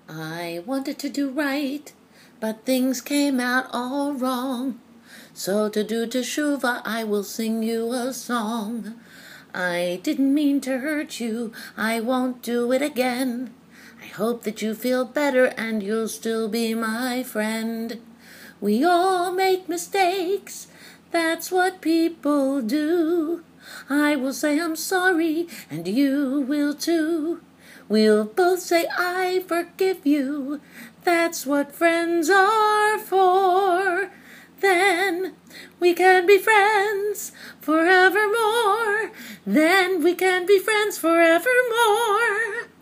I wanted to do right, but things came out all wrong. So to do teshuvah, I will sing you a song. I didn't mean to hurt you, I won't do it again. I hope that you feel better and you'll still be my friend. We all make mistakes, that's what people do. I will say I'm sorry, and you will too. We'll both say I forgive you, that's what friends are for. Then we can be friends forevermore. Then we can be friends forevermore.